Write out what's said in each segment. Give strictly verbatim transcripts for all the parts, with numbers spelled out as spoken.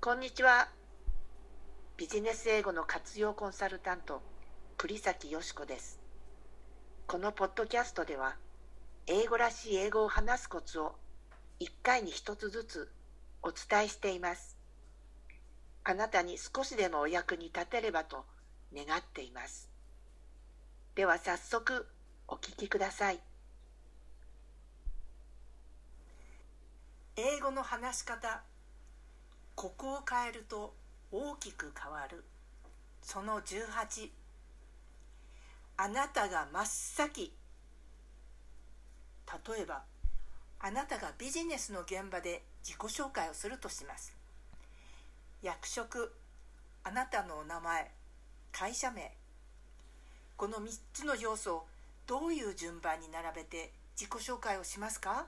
こんにちは。ビジネス英語の活用コンサルタント、栗崎よしこです。このポッドキャストでは、英語らしい英語を話すコツをいっかいにひとつずつお伝えしています。あなたに少しでもお役に立てればと願っています。では早速お聞きください。英語の話し方、ここを変えると大きく変わる。そのじゅうはち、あなたが真っ先。例えば、あなたがビジネスの現場で自己紹介をするとします。役職、あなたのお名前、会社名。このみっつの要素をどういう順番に並べて自己紹介をしますか？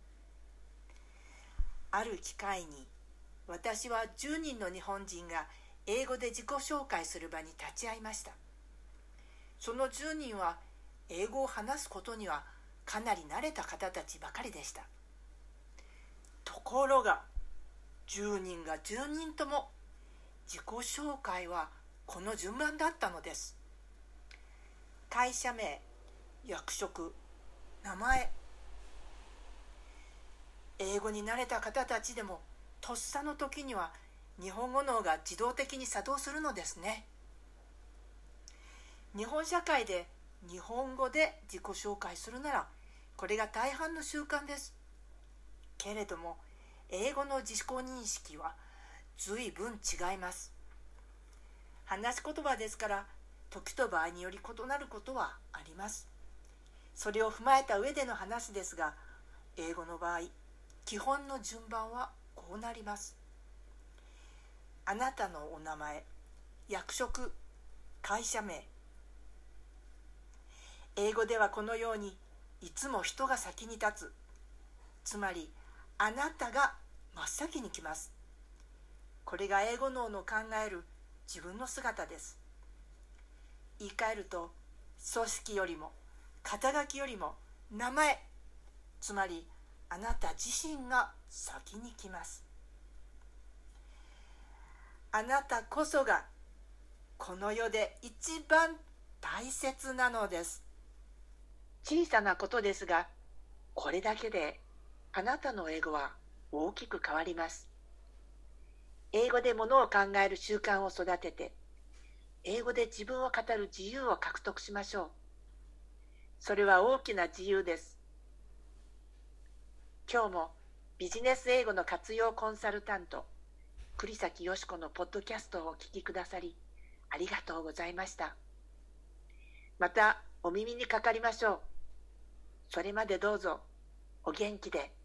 ある機会に、私はじゅうにんの日本人が英語で自己紹介する場に立ち会いました。そのじゅうにんは英語を話すことにはかなり慣れた方たちばかりでした。ところがじゅうにんがじゅうにんとも自己紹介はこの順番だったのです。会社名、役職、名前。英語に慣れた方たちでもとっさの時には日本語脳が自動的に作動するのですね。日本社会で日本語で自己紹介するならこれが大半の習慣です。けれども英語の自己認識は随分違います。話し言葉ですから時と場合により異なることはあります。それを踏まえた上での話ですが、英語の場合基本の順番はこうなります。あなたのお名前、役職、会社名。英語ではこのようにいつも人が先に立つ。つまりあなたが真っ先に来ます。これが英語脳の考える自分の姿です。言い換えると、組織よりも肩書きよりも名前、つまりあなた自身が先に来ます。あなたこそがこの世で一番大切なのです。小さなことですが、これだけであなたの英語は大きく変わります。英語でものを考える習慣を育てて、英語で自分を語る自由を獲得しましょう。それは大きな自由です。今日もビジネス英語の活用コンサルタント、栗崎よしこのポッドキャストをお聞きくださり、ありがとうございました。またお耳にかかりましょう。それまでどうぞお元気で。